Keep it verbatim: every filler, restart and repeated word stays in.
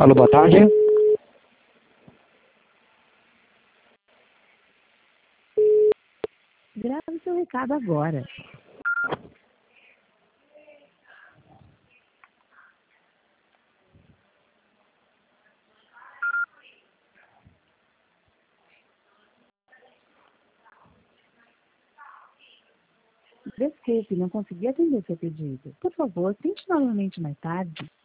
Alô, boa tarde. Grave seu recado agora. Desculpe, não consegui atender seu pedido. Por favor, tente novamente mais tarde.